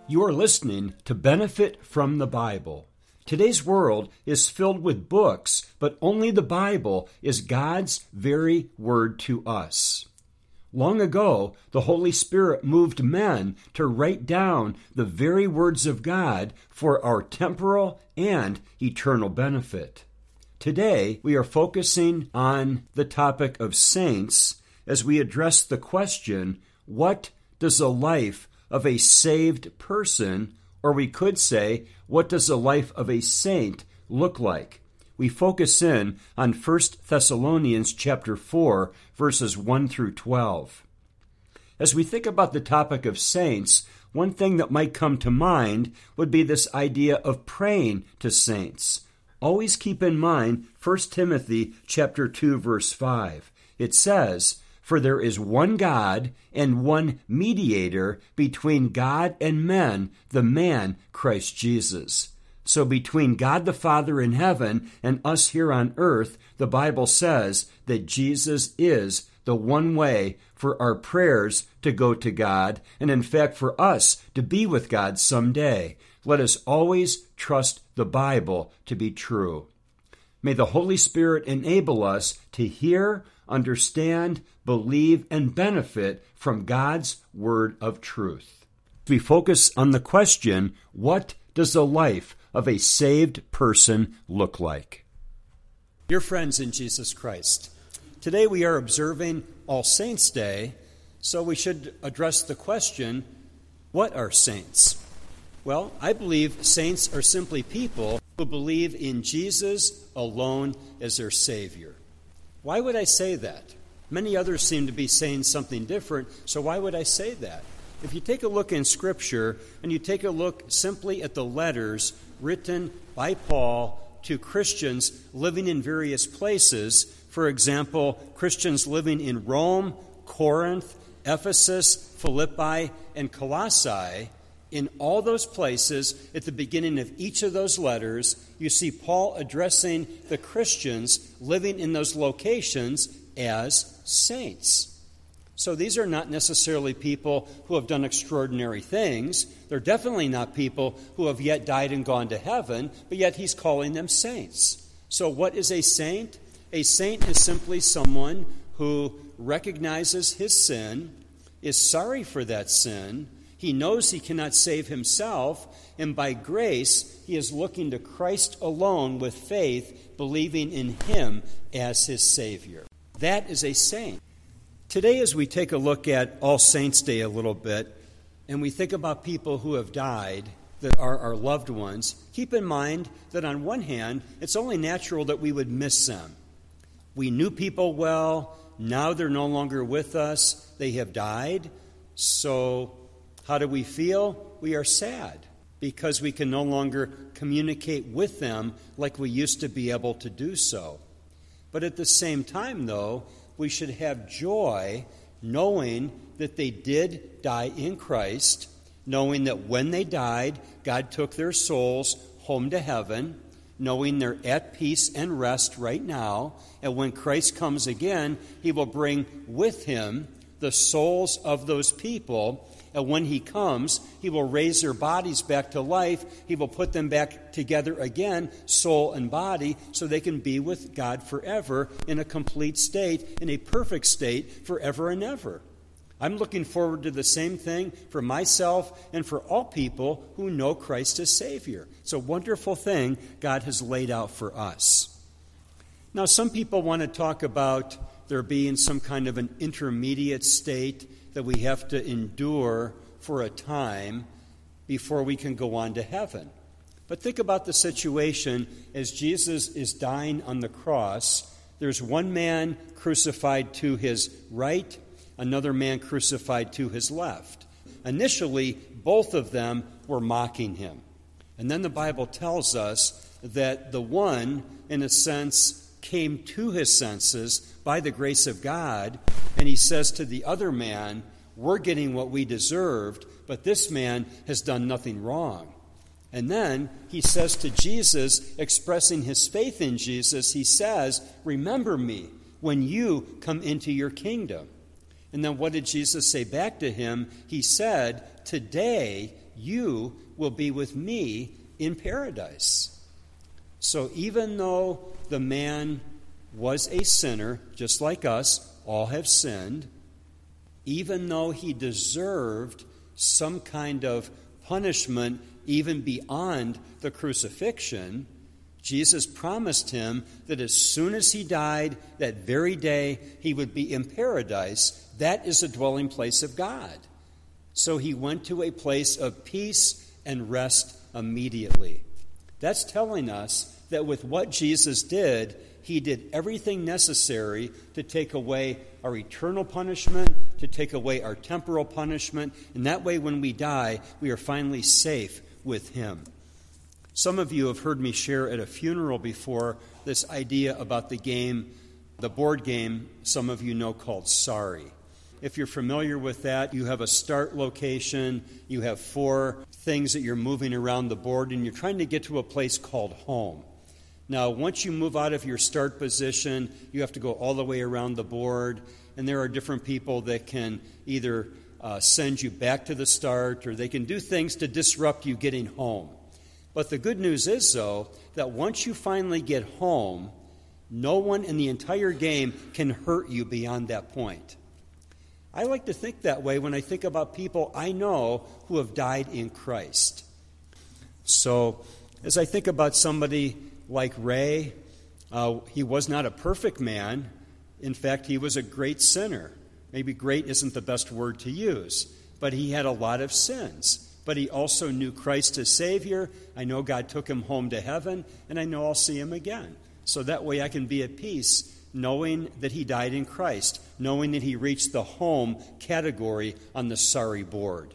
You are listening to Benefit from the Bible. Today's world is filled with books, but only the Bible is God's very word to us. Long ago, the Holy Spirit moved men to write down the very words of God for our temporal and eternal benefit. Today, we are focusing on the topic of saints as we address the question, what does a life of a saved person, or we could say, what does the life of a saint look like? We focus in on 1 Thessalonians chapter 4, verses 1 through 12. As we think about the topic of saints, one thing that might come to mind would be this idea of praying to saints. Always keep in mind 1 Timothy chapter 2, verse 5. It says, "For there is one God and one mediator between God and men, the man Christ Jesus." So between God the Father in heaven and us here on earth, the Bible says that Jesus is the one way for our prayers to go to God, and in fact for us to be with God someday. Let us always trust the Bible to be true. May the Holy Spirit enable us to hear, understand, believe, and benefit from God's word of truth. We focus on the question, what does the life of a saved person look like? Dear friends in Jesus Christ, today we are observing All Saints' Day, so we should address the question, what are saints? Well, I believe saints are simply people who believe in Jesus alone as their Savior. Why would I say that? Many others seem to be saying something different, so why would I say that? If you take a look in Scripture and you take a look simply at the letters written by Paul to Christians living in various places, for example, Christians living in Rome, Corinth, Ephesus, Philippi, and Colossae, in all those places, at the beginning of each of those letters, you see Paul addressing the Christians living in those locations as saints. So these are not necessarily people who have done extraordinary things. They're definitely not people who have yet died and gone to heaven, but yet he's calling them saints. So what is a saint? A saint is simply someone who recognizes his sin, is sorry for that sin, he knows he cannot save himself, and by grace, he is looking to Christ alone with faith, believing in him as his Savior. That is a saint. Today, as we take a look at All Saints' Day a little bit, and we think about people who have died that are our loved ones, keep in mind that on one hand, it's only natural that we would miss them. We knew people well, now they're no longer with us, they have died, so how do we feel? We are sad because we can no longer communicate with them like we used to be able to do so. But at the same time, though, we should have joy knowing that they did die in Christ, knowing that when they died, God took their souls home to heaven, knowing they're at peace and rest right now, and when Christ comes again, he will bring with him the souls of those people. And when he comes, he will raise their bodies back to life. He will put them back together again, soul and body, so they can be with God forever in a complete state, in a perfect state forever and ever. I'm looking forward to the same thing for myself and for all people who know Christ as Savior. It's a wonderful thing God has laid out for us. Now, some people want to talk about there being some kind of an intermediate state that we have to endure for a time before we can go on to heaven. But think about the situation as Jesus is dying on the cross. There's one man crucified to his right, another man crucified to his left. Initially, both of them were mocking him. And then the Bible tells us that the one, in a sense, came to his senses by the grace of God, and he says to the other man, we're getting what we deserved, but this man has done nothing wrong. And then he says to Jesus, expressing his faith in Jesus, he says, remember me when you come into your kingdom. And then what did Jesus say back to him? He said, today you will be with me in paradise. So even though the man was a sinner, just like us, all have sinned, even though he deserved some kind of punishment even beyond the crucifixion, Jesus promised him that as soon as he died, that very day, he would be in paradise. That is the dwelling place of God. So he went to a place of peace and rest immediately. That's telling us that with what Jesus did, he did everything necessary to take away our eternal punishment, to take away our temporal punishment, and that way when we die, we are finally safe with him. Some of you have heard me share at a funeral before this idea about the board game some of you know called Sorry. If you're familiar with that, you have a start location, you have 4 things that you're moving around the board, and you're trying to get to a place called home. Now, once you move out of your start position, you have to go all the way around the board, and there are different people that can either send you back to the start, or they can do things to disrupt you getting home. But the good news is, though, that once you finally get home, no one in the entire game can hurt you beyond that point. I like to think that way when I think about people I know who have died in Christ. So, as I think about somebody like Ray, he was not a perfect man. In fact, he was a great sinner. Maybe great isn't the best word to use, but he had a lot of sins. But he also knew Christ as Savior. I know God took him home to heaven, and I know I'll see him again. So that way I can be at peace, knowing that he died in Christ, knowing that he reached the home category on the sorry board.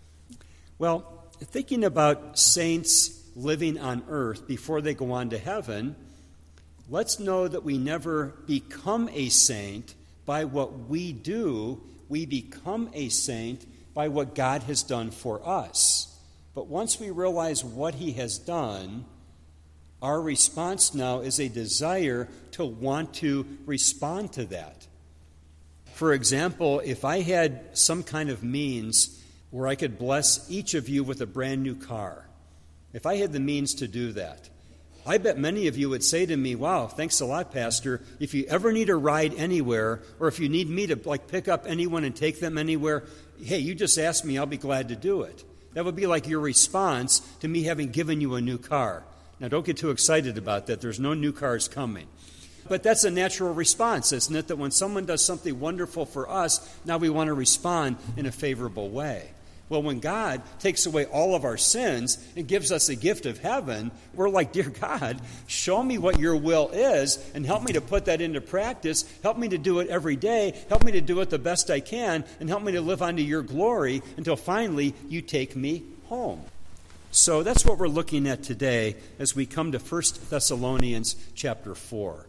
Well, thinking about saints living on earth before they go on to heaven, let's know that we never become a saint by what we do. We become a saint by what God has done for us. But once we realize what he has done, our response now is a desire to want to respond to that. For example, if I had some kind of means where I could bless each of you with a brand new car, if I had the means to do that, I bet many of you would say to me, wow, thanks a lot, Pastor. If you ever need a ride anywhere, or if you need me to pick up anyone and take them anywhere, hey, you just ask me, I'll be glad to do it. That would be like your response to me having given you a new car. Now, don't get too excited about that. There's no new cars coming. But that's a natural response, isn't it? That when someone does something wonderful for us, now we want to respond in a favorable way. Well, when God takes away all of our sins and gives us a gift of heaven, we're like, dear God, show me what your will is and help me to put that into practice. Help me to do it every day. Help me to do it the best I can, and help me to live unto your glory until finally you take me home. So that's what we're looking at today as we come to 1 Thessalonians chapter 4.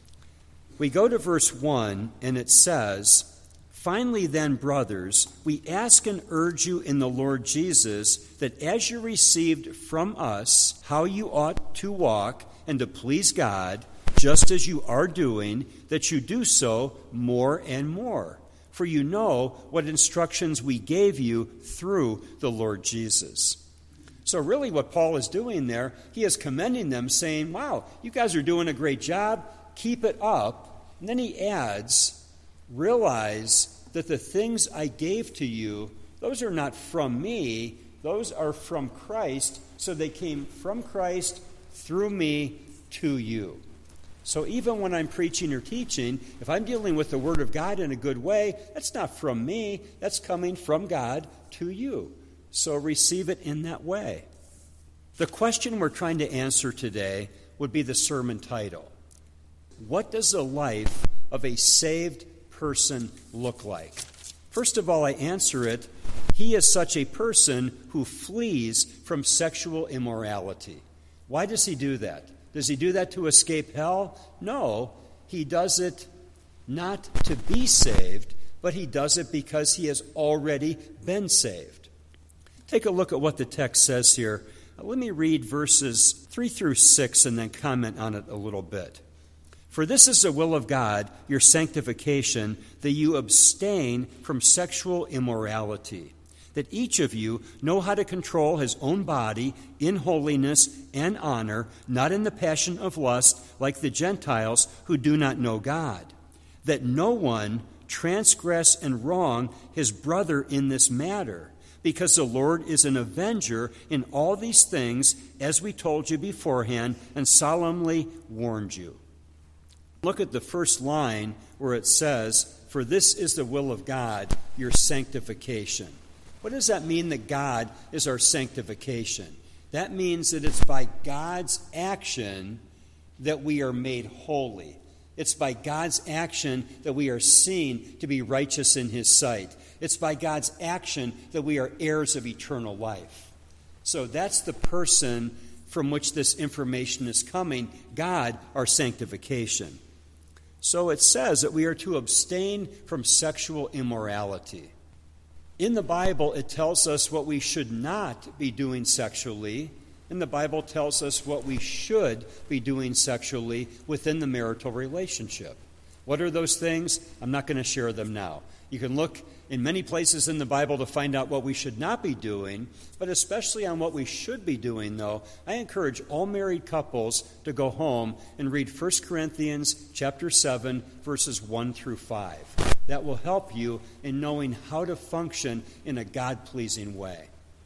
We go to verse 1, and it says, "Finally then, brothers, we ask and urge you in the Lord Jesus that as you received from us how you ought to walk and to please God, just as you are doing, that you do so more and more. For you know what instructions we gave you through the Lord Jesus." So really what Paul is doing there, he is commending them, saying, wow, you guys are doing a great job. Keep it up. And then he adds, realize that the things I gave to you, those are not from me, those are from Christ, so they came from Christ through me to you. So even when I'm preaching or teaching, if I'm dealing with the Word of God in a good way, that's not from me, that's coming from God to you. So receive it in that way. The question we're trying to answer today would be the sermon title. What does the life of a saved person look like? First of all, I answer it, he is such a person who flees from sexual immorality. Why does he do that? Does he do that to escape hell? No, he does it not to be saved, but he does it because he has already been saved. Take a look at what the text says here. Let me read verses 3 through 6 and then comment on it a little bit. "For this is the will of God, your sanctification, that you abstain from sexual immorality, that each of you know how to control his own body in holiness and honor, not in the passion of lust like the Gentiles who do not know God. That no one transgress and wrong his brother in this matter, because the Lord is an avenger in all these things, as we told you beforehand and solemnly warned you. Look at the first line where it says, "For this is the will of God, your sanctification." What does that mean, that God is our sanctification? That means that it's by God's action that we are made holy. It's by God's action that we are seen to be righteous in his sight. It's by God's action that we are heirs of eternal life. So that's the person from which this information is coming, God, our sanctification. So it says that we are to abstain from sexual immorality. In the Bible, it tells us what we should not be doing sexually, and the Bible tells us what we should be doing sexually within the marital relationship. What are those things? I'm not going to share them now. You can look in many places in the Bible to find out what we should not be doing, but especially on what we should be doing, though, I encourage all married couples to go home and read 1 Corinthians chapter 7, verses 1 through 5. That will help you in knowing how to function in a God-pleasing way.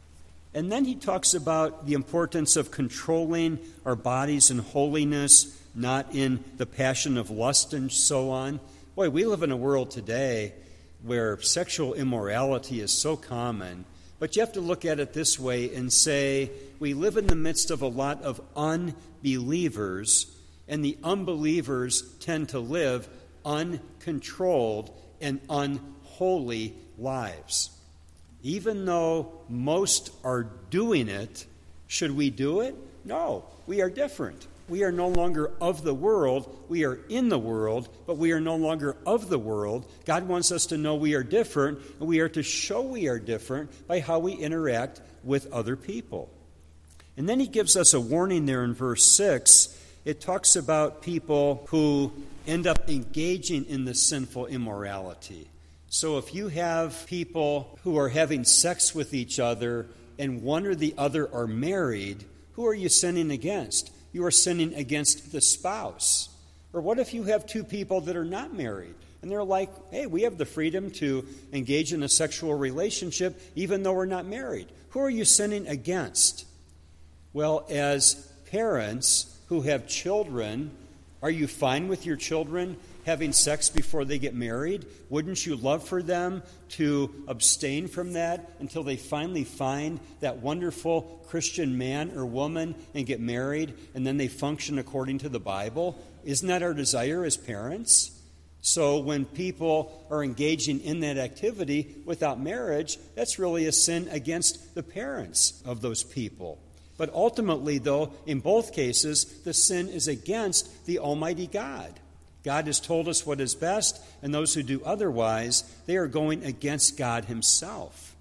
And then he talks about the importance of controlling our bodies in holiness, not in the passion of lust and so on. Boy, we live in a world today where sexual immorality is so common, but you have to look at it this way and say, we live in the midst of a lot of unbelievers, and the unbelievers tend to live uncontrolled and unholy lives. Even though most are doing it, should we do it? No, we are different. We are no longer of the world. We are in the world, but we are no longer of the world. God wants us to know we are different, and we are to show we are different by how we interact with other people. And then he gives us a warning there in verse 6. It talks about people who end up engaging in the sinful immorality. So if you have people who are having sex with each other and one or the other are married, who are you sinning against? You are sinning against the spouse. Or what if you have two people that are not married and they're like, hey, we have the freedom to engage in a sexual relationship even though we're not married? Who are you sinning against? Well, as parents who have children, are you fine with your children having sex before they get married? Wouldn't you love for them to abstain from that until they finally find that wonderful Christian man or woman and get married, and then they function according to the Bible? Isn't that our desire as parents? So when people are engaging in that activity without marriage, that's really a sin against the parents of those people. But ultimately, though, in both cases, the sin is against the Almighty God. God has told us what is best, and those who do otherwise, they are going against God himself.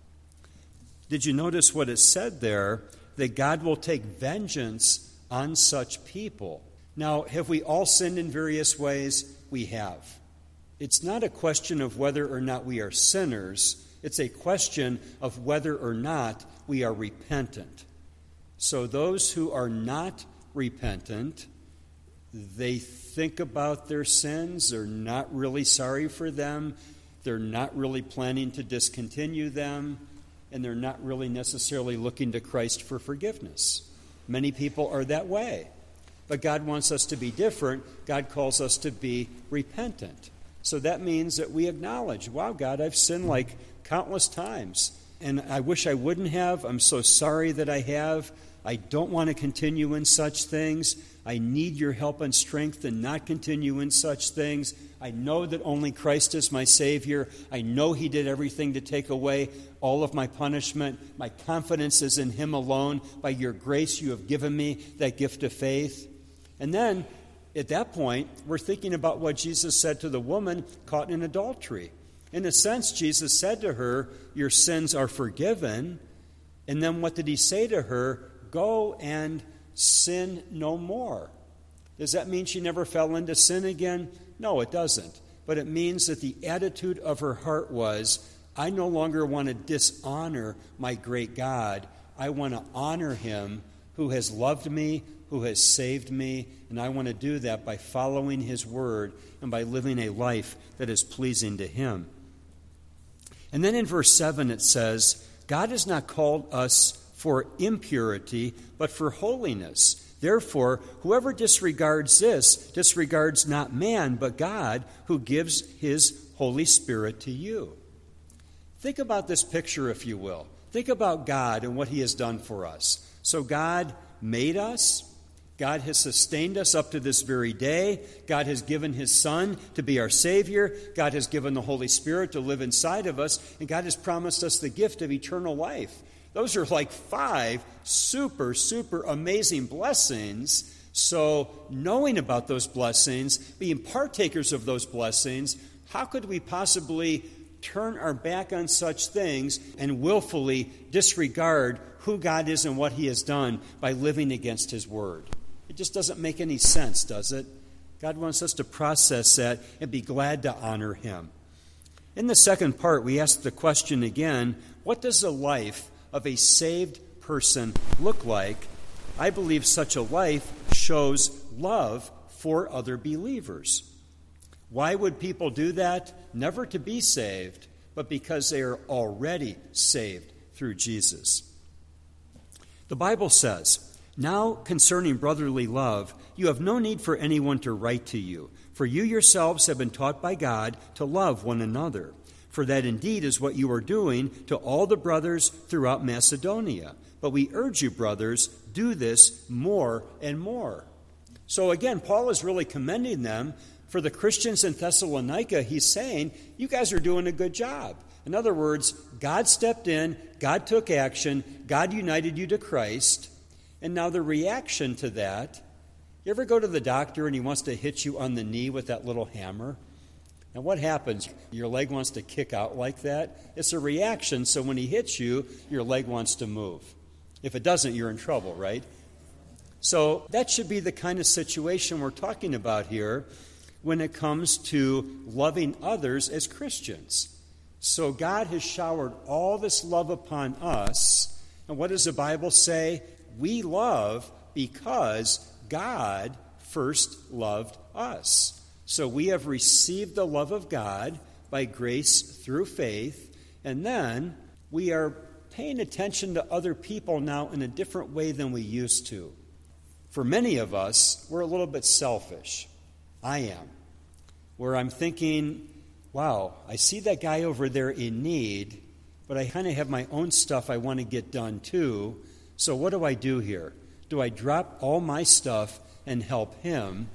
Did you notice what is said there? That God will take vengeance on such people. Now, have we all sinned in various ways? We have. It's not a question of whether or not we are sinners. It's a question of whether or not we are repentant. So those who are not repentant, they think about their sins. They're not really sorry for them. They're not really planning to discontinue them. And they're not really necessarily looking to Christ for forgiveness. Many people are that way. But God wants us to be different. God calls us to be repentant. So that means that we acknowledge, wow, God, I've sinned like countless times. And I wish I wouldn't have. I'm so sorry that I have. I don't want to continue in such things. I need your help and strength to not continue in such things. I know that only Christ is my Savior. I know he did everything to take away all of my punishment. My confidence is in him alone. By your grace, you have given me that gift of faith. And then, at that point, we're thinking about what Jesus said to the woman caught in adultery. In a sense, Jesus said to her, your sins are forgiven. And then what did he say to her? Go and sin no more. Does that mean she never fell into sin again? No, it doesn't. But it means that the attitude of her heart was, I no longer want to dishonor my great God. I want to honor him who has loved me, who has saved me, and I want to do that by following his word and by living a life that is pleasing to him. And then in verse 7 it says, God has not called us for impurity, but for holiness. Therefore, whoever disregards this disregards not man, but God, who gives his Holy Spirit to you. Think about this picture, if you will. Think about God and what he has done for us. So God made us. God has sustained us up to this very day. God has given his Son to be our Savior. God has given the Holy Spirit to live inside of us. And God has promised us the gift of eternal life. Those are like 5 super, super amazing blessings. So knowing about those blessings, being partakers of those blessings, how could we possibly turn our back on such things and willfully disregard who God is and what he has done by living against his word? It just doesn't make any sense, does it? God wants us to process that and be glad to honor him. In the second part, we ask the question again, what does the life of a saved person look like? I believe such a life shows love for other believers. Why would people do that? Never to be saved, but because they are already saved through Jesus. The Bible says, "Now concerning brotherly love, you have no need for anyone to write to you, for you yourselves have been taught by God to love one another. For that indeed is what you are doing to all the brothers throughout Macedonia. But we urge you, brothers, do this more and more." So again, Paul is really commending them. For the Christians in Thessalonica, he's saying, you guys are doing a good job. In other words, God stepped in, God took action, God united you to Christ. And now the reaction to that, you ever go to the doctor and he wants to hit you on the knee with that little hammer? And what happens? Your leg wants to kick out like that? It's a reaction, so when he hits you, your leg wants to move. If it doesn't, you're in trouble, right? So that should be the kind of situation we're talking about here when it comes to loving others as Christians. So God has showered all this love upon us. And what does the Bible say? We love because God first loved us. So we have received the love of God by grace through faith, and then we are paying attention to other people now in a different way than we used to. For many of us, we're a little bit selfish. I am. Where I'm thinking, wow, I see that guy over there in need, but I kind of have my own stuff I want to get done too. So what do I do here? Do I drop all my stuff and help him?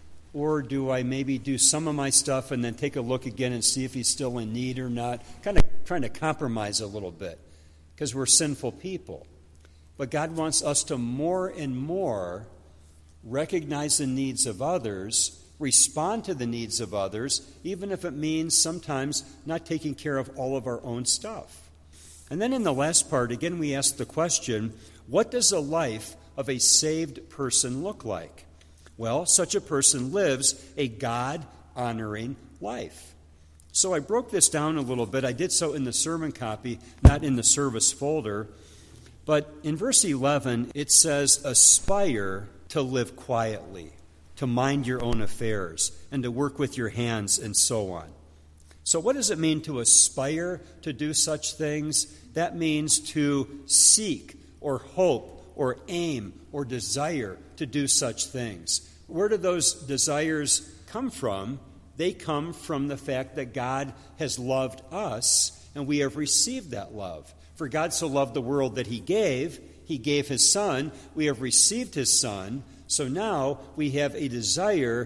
Or do I maybe do some of my stuff and then take a look again and see if he's still in need or not? Kind of trying to compromise a little bit because we're sinful people. But God wants us to more and more recognize the needs of others, respond to the needs of others, even if it means sometimes not taking care of all of our own stuff. And then in the last part, again, we ask the question, what does a life of a saved person look like? Well, such a person lives a God-honoring life. So I broke this down a little bit. I did so in the sermon copy, not in the service folder. But in verse 11, it says, aspire to live quietly, to mind your own affairs, and to work with your hands, and so on. So what does it mean to aspire to do such things? That means to seek or hope or aim or desire to do such things. Where do those desires come from? They come from the fact that God has loved us, and we have received that love. For God so loved the world that he gave his Son. We have received his Son. So now we have a desire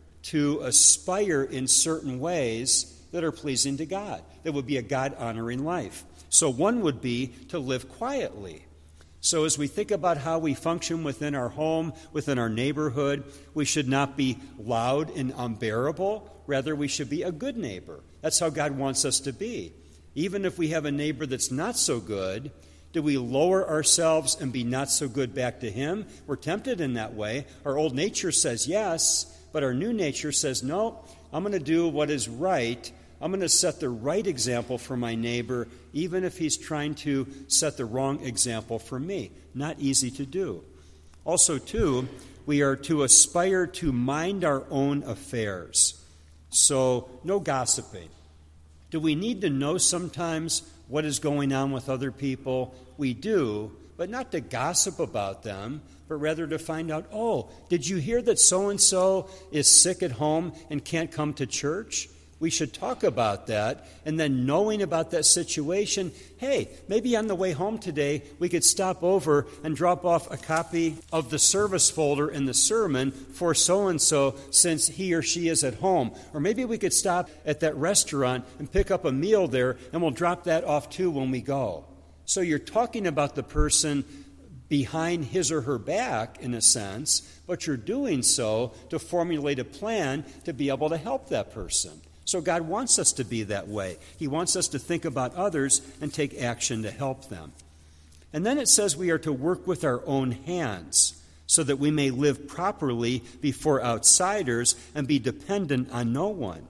to aspire in certain ways that are pleasing to God. That would be a God-honoring life. So one would be to live quietly. So as we think about how we function within our home, within our neighborhood, we should not be loud and unbearable. Rather, we should be a good neighbor. That's how God wants us to be. Even if we have a neighbor that's not so good, do we lower ourselves and be not so good back to him? We're tempted in that way. Our old nature says yes, but our new nature says, no, I'm going to do what is right. I'm going to set the right example for my neighbor, even if he's trying to set the wrong example for me. Not easy to do. Also, too, we are to aspire to mind our own affairs. So, no gossiping. Do we need to know sometimes what is going on with other people? We do, but not to gossip about them, but rather to find out, oh, did you hear that so-and-so is sick at home and can't come to church? We should talk about that, and then knowing about that situation, hey, maybe on the way home today, we could stop over and drop off a copy of the service folder in the sermon for so-and-so since he or she is at home. Or maybe we could stop at that restaurant and pick up a meal there, and we'll drop that off too when we go. So you're talking about the person behind his or her back, in a sense, but you're doing so to formulate a plan to be able to help that person. So God wants us to be that way. He wants us to think about others and take action to help them. And then it says we are to work with our own hands so that we may live properly before outsiders and be dependent on no one.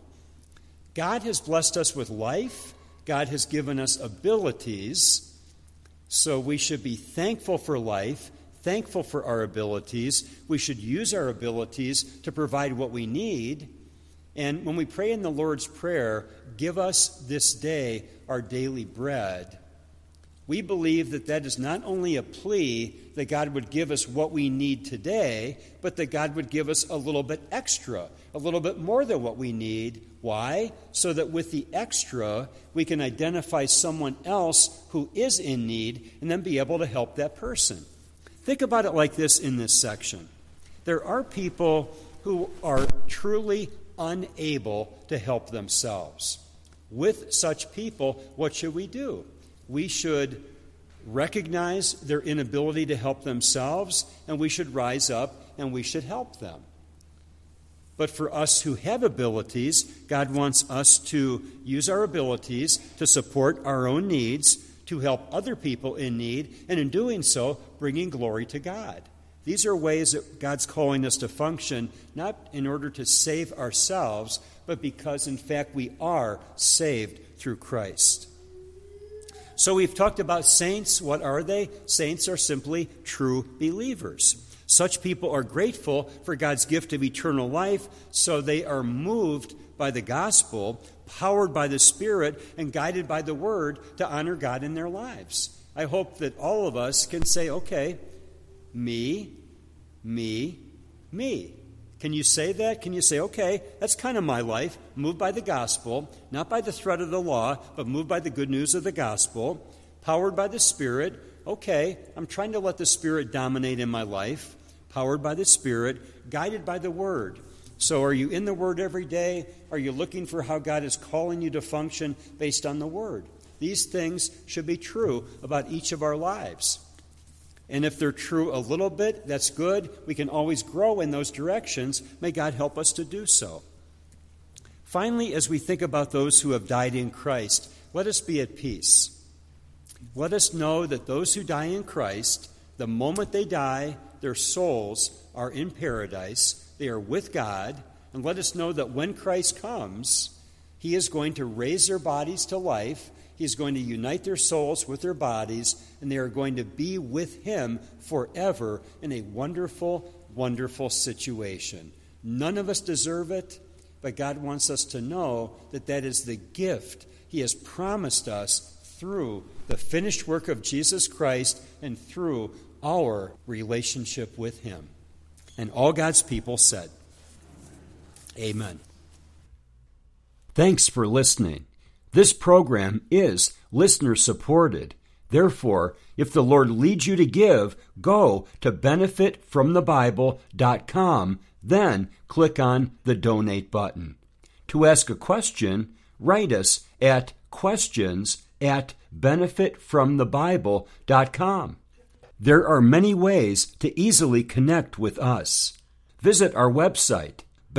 God has blessed us with life. God has given us abilities. So we should be thankful for life, thankful for our abilities. We should use our abilities to provide what we need. And when we pray in the Lord's Prayer, give us this day our daily bread, we believe that that is not only a plea that God would give us what we need today, but that God would give us a little bit extra, a little bit more than what we need. Why? So that with the extra, we can identify someone else who is in need and then be able to help that person. Think about it like this in this section. There are people who are truly unable to help themselves. With such people, what should we do? We should recognize their inability to help themselves, and we should rise up and we should help them. But for us who have abilities, God wants us to use our abilities to support our own needs, to help other people in need, and in doing so, bringing glory to God. These are ways that God's calling us to function, not in order to save ourselves, but because, in fact, we are saved through Christ. So we've talked about saints. What are they? Saints are simply true believers. Such people are grateful for God's gift of eternal life, so they are moved by the gospel, powered by the Spirit, and guided by the Word to honor God in their lives. I hope that all of us can say, okay, me. Can you say that? Can you say, okay, that's kind of my life, moved by the gospel, not by the threat of the law, but moved by the good news of the gospel, powered by the Spirit. Okay, I'm trying to let the Spirit dominate in my life, powered by the Spirit, guided by the Word. So are you in the Word every day? Are you looking for how God is calling you to function based on the Word? These things should be true about each of our lives. And if they're true a little bit, that's good. We can always grow in those directions. May God help us to do so. Finally, as we think about those who have died in Christ, let us be at peace. Let us know that those who die in Christ, the moment they die, their souls are in paradise. They are with God. And let us know that when Christ comes, He is going to raise their bodies to life. He's going to unite their souls with their bodies, and they are going to be with Him forever in a wonderful, wonderful situation. None of us deserve it, but God wants us to know that that is the gift He has promised us through the finished work of Jesus Christ and through our relationship with Him. And all God's people said, Amen. Thanks for listening. This program is listener-supported. Therefore, if the Lord leads you to give, go to benefitfromthebible.com, then click on the Donate button. To ask a question, write us at questions@benefitfromthebible.com. There are many ways to easily connect with us. Visit our website,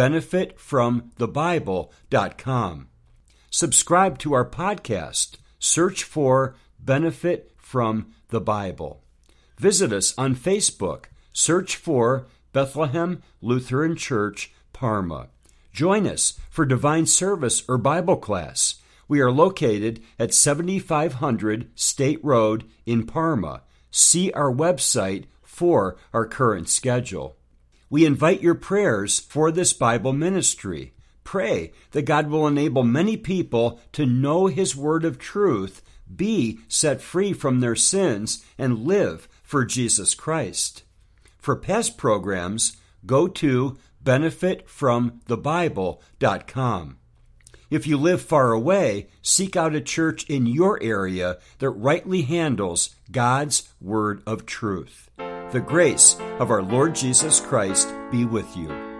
benefitfromthebible.com. Subscribe to our podcast. Search for Benefit from the Bible. Visit us on Facebook. Search for Bethlehem Lutheran Church, Parma. Join us for divine service or Bible class. We are located at 7500 State Road in Parma. See our website for our current schedule. We invite your prayers for this Bible ministry. Pray that God will enable many people to know His word of truth, be set free from their sins, and live for Jesus Christ. For past programs, go to benefitfromthebible.com. If you live far away, seek out a church in your area that rightly handles God's word of truth. The grace of our Lord Jesus Christ be with you.